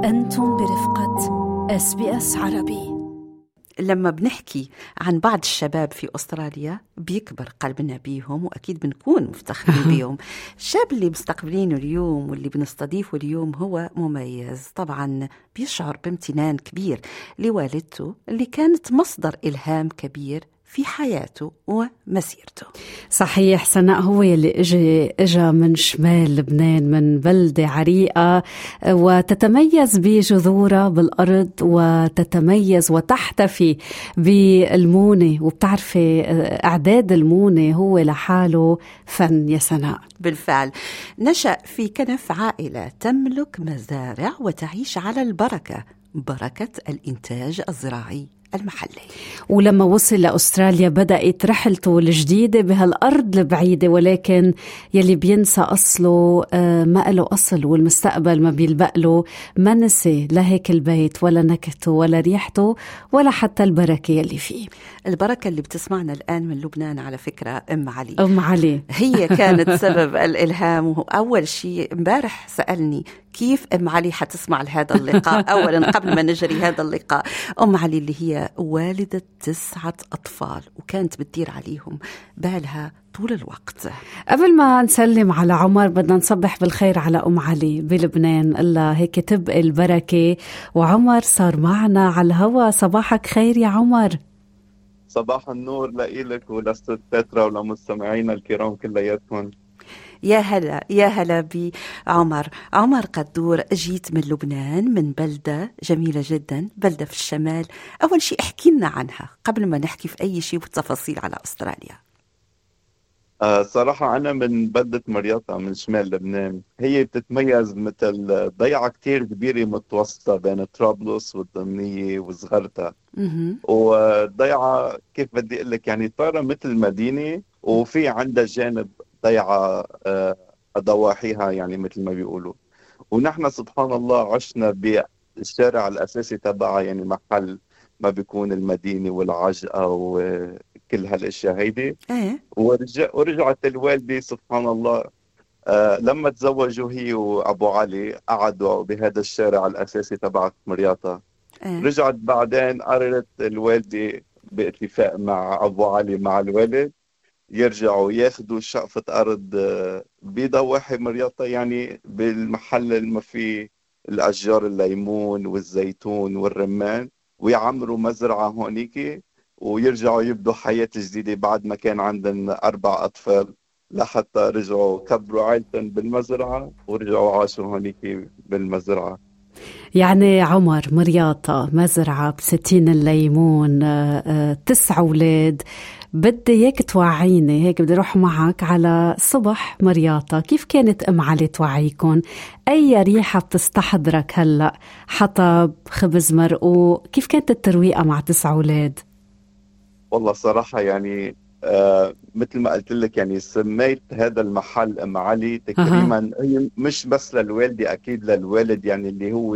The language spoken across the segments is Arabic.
أنتم برفقة SBS عربي. لما بنحكي عن بعض الشباب في أستراليا بيكبر قلبنا بيهم، وأكيد بنكون مفتخرين بيهم. الشاب اللي مستقبلينه اليوم واللي بنستضيفه اليوم هو مميز طبعا، بيشعر بامتنان كبير لوالدته اللي كانت مصدر إلهام كبير في حياته ومسيرته. صحيح، سناء هو يلي اجا من شمال لبنان، من بلدة عريقة وتتميز بجذورها بالأرض، وتتميز وتحتفي بالمونة، وبتعرفي إعداد المونة هو لحاله فن يا سناء. بالفعل نشأ في كنف عائلة تملك مزارع وتعيش على البركة، بركة الإنتاج الزراعي المحلي. ولما وصل لأستراليا بدأت رحلته الجديدة بهالأرض البعيدة، ولكن يلي بينسى أصله ما له أصل، والمستقبل ما بيلبق له. ما نسي لهيك البيت ولا نكهته ولا ريحته ولا حتى البركة يلي فيه. البركة اللي بتسمعنا الآن من لبنان على فكرة أم علي. أم علي هي كانت سبب الإلهام. وأول شيء امبارح سألني كيف أم علي حتسمع لهذا اللقاء. أولا قبل ما نجري هذا اللقاء، أم علي اللي هي والدة 9 أطفال وكانت بتدير عليهم بالها طول الوقت. قبل ما نسلم على عمر بدنا نصبح بالخير على أم علي بلبنان، الله هيك تبقى البركة. وعمر صار معنا على الهوا. صباحك خير يا عمر. صباح النور لإلك ولست بترا ولمستمعينا الكرام كلياتكم. يا هلا يا هلا بعمر. عمر قدور، جيت من لبنان، من بلدة جميلة جدا، بلدة في الشمال. أول شيء احكي لنا عنها قبل ما نحكي في أي شيء وتفاصيل على أستراليا. صراحة أنا من بلدة مرياطة من شمال لبنان. هي بتتميز مثل ضيعة كتير كبيرة متوسطة بين طرابلس والضمنية وصغرتها. والضيعة كيف بدي أقول لك، يعني صار مثل مدينة، وفي عندها جانب ضيعة ضواحيها يعني مثل ما بيقولوا. ونحن سبحان الله عشنا بالشارع الأساسي تبعها، يعني محل ما بيكون المدينة والعجقة وكل هالاشياء هيدي. ورجعت الوالدة سبحان الله لما تزوجوا هي وابو علي قعدوا بهذا الشارع الاساسي تبع مرياطة. رجعت بعدين قررت الوالدة باتفاق مع ابو علي مع الوالد يرجعوا ياخدوا شقفة ارض بضواحي مرياطة، يعني بالمحل اللي فيه الاشجار الليمون والزيتون والرمان، ويعمروا مزرعة هونيكي ويرجعوا يبدوا حياة جديدة بعد ما كان عندهم 4 أطفال، لحتى رجعوا كبروا عائلتهم بالمزرعة ورجعوا عاشوا هونيك بالمزرعة. يعني عمر مرياطة مزرعة بستين الليمون، 9 أولاد. بدي اياك توعيني هيك، بدي اروح معك على صبح مرياطة. كيف كانت ام علي توعيكم؟ اي ريحة بتستحضرك هلأ؟ حطب، خبز مرقوق، كيف كانت الترويقة مع 9 أولاد؟ والله صراحة يعني مثل ما قلت لك، يعني سميت هذا المحل ام علي تكريما. هي مش بس للوالدة، اكيد للوالد، يعني اللي هو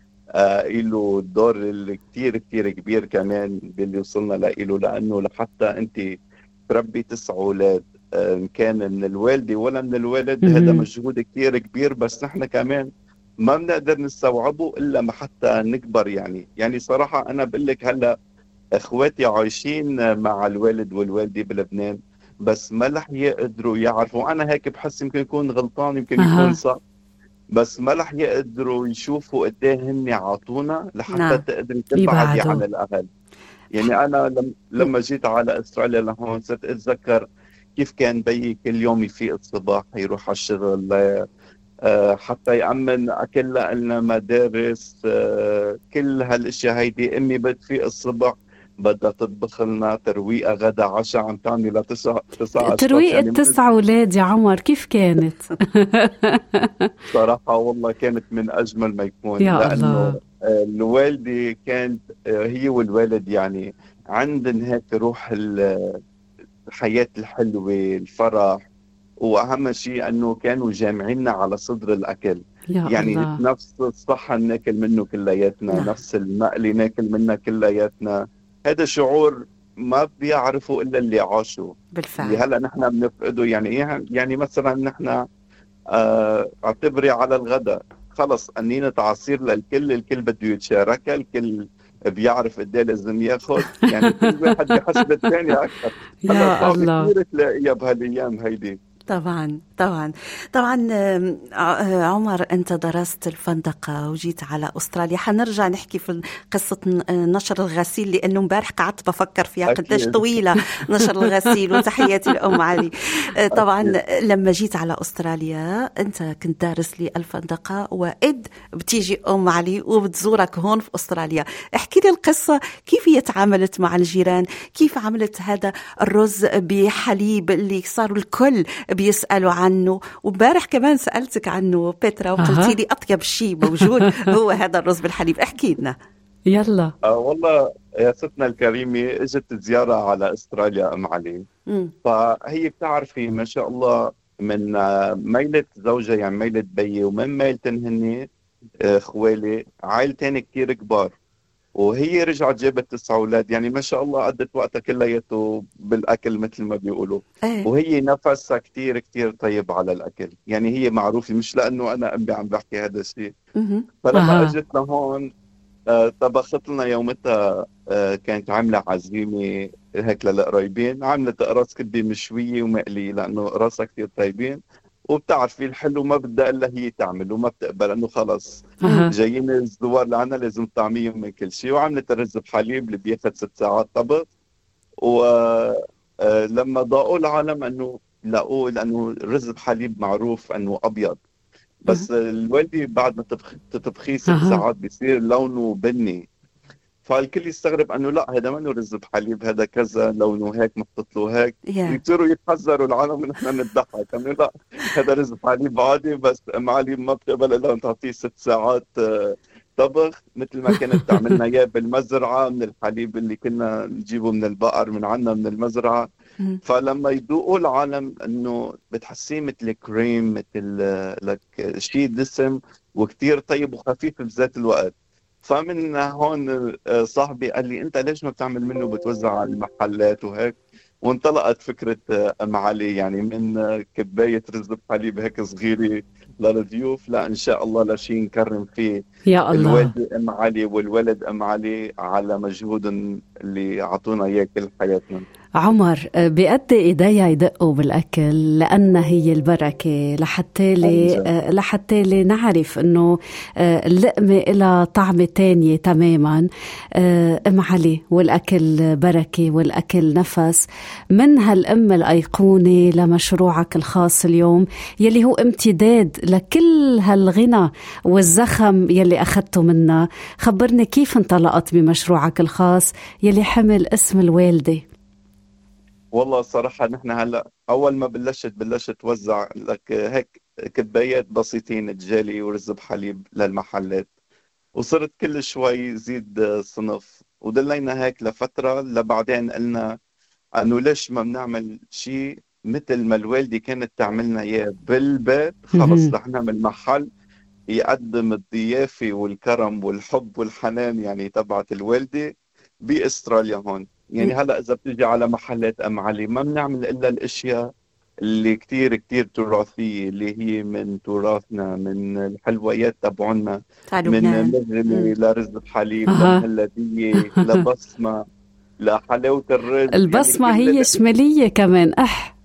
له دور كتير كتير كبير كمان باللي وصلنا له، لانه لحتى انت تربي 9 أولاد كان من الوالدة ولا من الوالد، هذا مجهود كتير كبير. بس نحن كمان ما بنقدر نستوعبه الا ما حتى نكبر. يعني صراحة انا بقول لك هلا اخواتي عايشين مع الوالد والوالدة بلبنان، بس ما رح يقدروا يعرفوا. انا هيك بحس، يمكن يكون غلطان يمكن يكون صح، بس ما رح يقدروا يشوفوا قديه هن عطونا لحتى تقدري تبعدي عن الاهل. يعني انا لما جيت على استراليا لهون صرت اتذكر كيف كان بيي كل يوم يفيق الصباح يروح على الشغل، حتى يأمن أكل لنا مدارس، كل هالاشياء هيدي. امي بتفيق الصبح بدها تطبخ لنا ترويقه غدا عشاء، عم تعمل لتسع ترويقه يعني 9 أولاد يا عمر. كيف كانت؟ صراحه والله كانت من اجمل ما يكون، لانه الله. الوالده كانت هي والوالد يعني عندن هيك روح الحياه الحلوه، الفرح، واهم شيء انه كانوا جامعيننا على صدر الاكل. يعني الله. نفس الصحن ناكل منه كلياتنا، نفس المقلي ناكل منه كلياتنا. هذا شعور ما بيعرفوا الا اللي عاشوا بالفعل. اللي هلا نحن بنفقده. يعني مثلا نحن اعتبري على الغداء خلص قنينة عصير للكل، الكل بده يتشاركها، الكل بيعرف قد ايه لازم ياخذ، يعني كل واحد بحسب الثاني اكثر. هلا صعب كثير تلاقيها بهالايام هيدي. طبعا طبعا طبعا. عمر، أنت درست الفندقة وجيت على أستراليا. حنرجع نحكي في قصة نشر الغسيل، لأنه مبارح قعدت بفكر فيها قديش طويلة نشر الغسيل. وتحياتي لأم علي. طبعا لما جيت على أستراليا أنت كنت دارس لي الفندقة، وإد بتيجي أم علي وبتزورك هون في أستراليا. احكي لي القصة، كيف هي تعاملت مع الجيران، كيف عملت هذا الرز بحليب اللي صاروا الكل بيسألوا عنه. ومبارح كمان سألتك عنه بيترا وقلتي لي أطيب شيء موجود هو هذا الرز بالحليب. احكي لنا. يلا. والله يا ستنا الكريمة، اجت زيارة على استراليا ام علي. فهي بتعرفي ما شاء الله من ميلة زوجها، يعني ميلة بيي ومن ميلتن هني خوالي، عائلتين كتير كبار. وهي رجعت جابت 9 أولاد، يعني ما شاء الله قضت وقتها كلياته بالأكل مثل ما بيقولوا. وهي نفسها كتير كتير طيب على الأكل، يعني هي معروفة، مش لأنه أنا أمي عم بحكي هذا الشيء. فلما أجت لهون طبخت لنا يومتها، كانت عاملة عزيمة هيك للقرايبين، عملت قراص كبدة مشوية ومقلية، لأنه قراصها كتير طيبين. وبتعرفي الحلو ما بدها إلا هي تعمل، وما بتقبل إنه خلص جايين الزوار لعنا لازم طعميهم من كل شيء. وعملت الرز بحليب اللي بياخد 6 ساعات طبخ. ولما ضاقوا العالم إنه لقوه، لأنه الرز بحليب معروف إنه أبيض، بس الوالدي بعد ما تطبخيه 6 ساعات بيصير لونه بني. فالكل يستغرب انه لا هذا منه رز بحليب، هذا كذا لونه هيك محطوط له هيك. يصيروا يتحذروا العالم انه احنا نضحك انه لا هذا رز بحليب عادي، بس ام علي ما بتقبل الا تعطيه 6 ساعات طبخ، مثل ما كانت تعملنا اياه بالمزرعه من الحليب اللي كنا نجيبه من البقر من عنا من المزرعه. فلما يذوقوا العالم انه بتحسيه مثل كريم، مثل لك شيء دسم وكتير طيب وخفيف بذات الوقت. فمن هون صاحبي قال لي انت ليش ما بتعمل منه بتوزع على المحلات وهيك. وانطلقت فكرة ام علي، يعني من كباية رز بحليب هيك صغيرة للضيوف، لا ان شاء الله لشي نكرم فيه يا الله. الوالدة ام علي والولد ام علي على مجهودهم اللي عطونا اياه كل حياتنا. عمر، بقد ايديا يدقوا بالاكل لان هي البركه، لحتى لي نعرف انه اللقمه لها طعمه تانية تماما. ام علي والاكل بركه والاكل نفس. من هالام الايقونه لمشروعك الخاص اليوم يلي هو امتداد لكل هالغنى والزخم يلي اخذته منا. خبرني كيف انطلقت بمشروعك الخاص يلي حمل اسم الوالده. والله صراحة نحن هلأ أول ما بلشت توزع لك هيك كبايات بسيطين تجالي ورز بحليب للمحلات، وصرت كل شوي زيد صنف، ودلينا هيك لفترة. لبعدين قلنا أنه ليش ما بنعمل شيء مثل ما الوالدة كانت تعملنا إياه بالبيت، خلص رح نعمل محل يقدم الضيافة والكرم والحب والحنان يعني تبعت الوالدة بأستراليا هون. يعني هلأ إذا بتيجي على محلات أم علي ما بنعمل إلا الأشياء اللي كتير كتير تراثية، اللي هي من تراثنا، من الحلويات تبعنا، من مغلي لرز بحليب لمهلبية لبصمة لحلاوة الرز. البصمة يعني هي شمالية كمان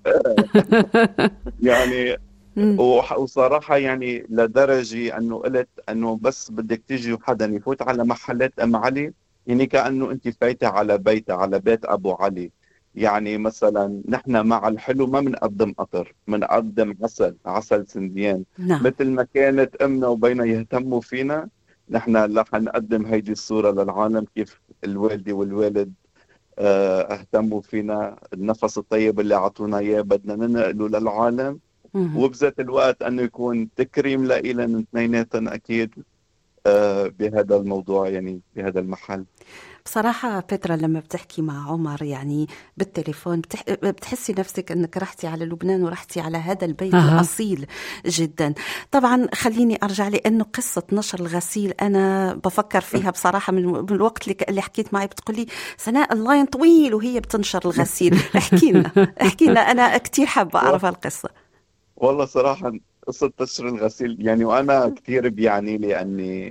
يعني وصراحة يعني لدرجة أنه قلت أنه بس بدك تيجي وحدا يفوت على محلات أم علي يعني كأنه أنت فايتة على بيت أبو علي. يعني مثلا نحن مع الحلو ما بنقدم قطر، بنقدم عسل سنديان. مثل ما كانت أمنا وبينا يهتموا فينا، نحن رح نقدم هيدي الصورة للعالم، كيف الوالدة والوالد اهتموا فينا. النفس الطيب اللي عطونا إياه بدنا ننقله للعالم، وبذات الوقت أنه يكون تكريم لإلنا اثنيناتنا أكيد بهذا الموضوع، يعني بهذا المحل. بصراحة بيترا لما بتحكي مع عمر يعني بالتليفون بتحسي نفسك أنك رحتي على لبنان ورحتي على هذا البيت الأصيل جدا. طبعا خليني أرجع لأنه قصة نشر الغسيل أنا بفكر فيها بصراحة من الوقت اللي حكيت معي. بتقولي سناء اللاين طويل وهي بتنشر الغسيل. احكي لنا أنا كتير حابة أعرف القصة. والله صراحة قصة نشر الغسيل يعني، وأنا كثير بيعني لي أني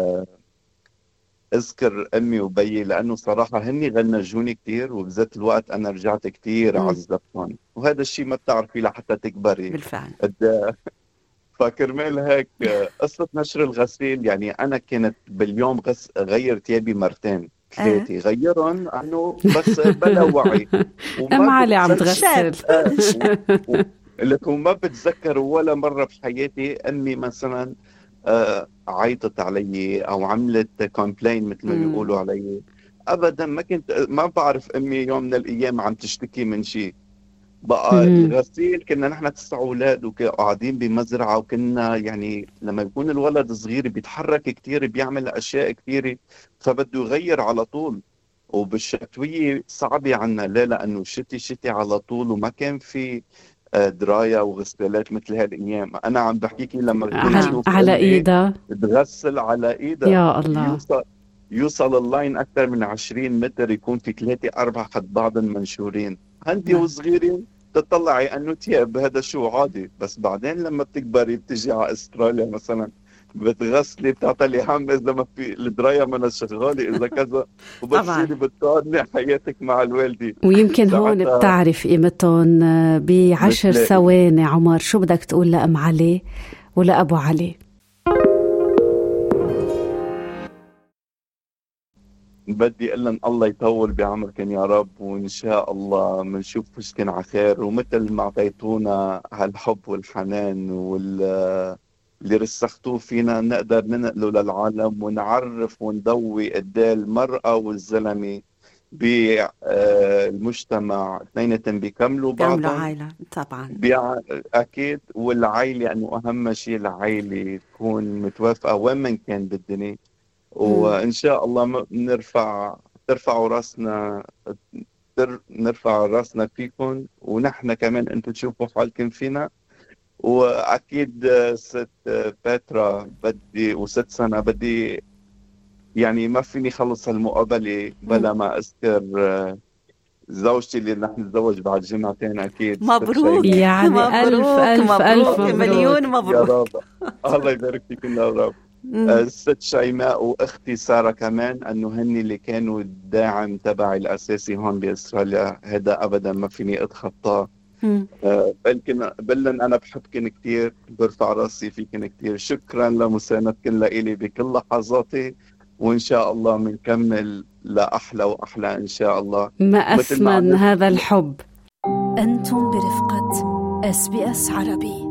أذكر أمي وبيي، لأنه صراحة هني غنجوني كثير، وبذات الوقت أنا رجعت كثير عذبتهم، وهذا الشيء ما بتعرفي لحتى تكبري بالفعل. فكرمال هيك قصة نشر الغسيل يعني أنا كانت باليوم غير تيابي مرتين ثلاثة، غيرهم أنه بس بلا وعي أم علي عم تغسل. لكن ما بتذكر ولا مرة بحياتي أمي مثلا عيطت علي أو عملت كومبلين مثل ما بيقولوا علي أبدا. ما بعرف أمي يوم من الأيام عم تشتكي من شيء. بقى الغسيل كنا نحن 9 أولاد وقاعدين بمزرعة، وكنا يعني لما يكون الولد صغير بيتحرك كتير، بيعمل أشياء كتير، فبده يغير على طول. وبالشتوية صعبة عنا ليه؟ لأنه شتي على طول، وما كان في دراية وغسالات مثل هالأيام. أنا عم بحكيكي لما كنت أشوف على إيدها تغسل على إيدها، يا الله، يوصل اللاين أكثر من 20 متر، يكون في 3-4 حد بعض منشورين. أنت وصغيرين تطلعي أنه تياب هذا شو عادي، بس بعدين لما بتكبري بتجي على أستراليا مثلا بتغسلي بتعطلي هم إذا ما في الدراية ما شغالة إذا كذا، وبتصيري بتقارني حياتك مع الوالدي. ويمكن هون بتعرف قيمتهم ب10 ثواني. عمر، شو بدك تقول لأم علي ولأبو علي؟ بدي اقول لهم الله يطول بعمركم يا رب، وان شاء الله بنشوف وشكن على خير، ومثل ما اعطيتونا هالحب والحنان اللي رسختوه فينا نقدر ننقله للعالم، ونعرف وندوي قد ايه المرأة والزلمة بالمجتمع اثنيناتهم بيكملوا بعضهم، عائلة طبعا اكيد. والعائلة انه اهم شيء العائلة تكون متوافقة وين من كان بالدنيا، وإن شاء الله ترفعوا راسنا فيكم، ونحن كمان أنتم تشوفوا حالكم فينا. وأكيد ست باترا وست سنة بدي يعني ما فيني خلص هالمقابلة بلا ما أذكر زوجتي اللي رح نتزوج بعد جمعتين. أكيد مبروك يعني ألف مليون مبروك يا رب. الله يبارك فيكم يا رب. الست شيماء واختي ساره كمان، انه هني اللي كانوا الداعم تبعي الاساسي هون باستراليا، هذا ابدا ما فيني اتخطاه. بلن انا بحبكن كثير، برفع راسي فيكن كثير. شكرا لمساندتكن لإلي بكل لحظاتي، وان شاء الله بنكمل لاحلى واحلى ان شاء الله. ما اثمن هذا الحب. أنتم برفقة SBS عربي.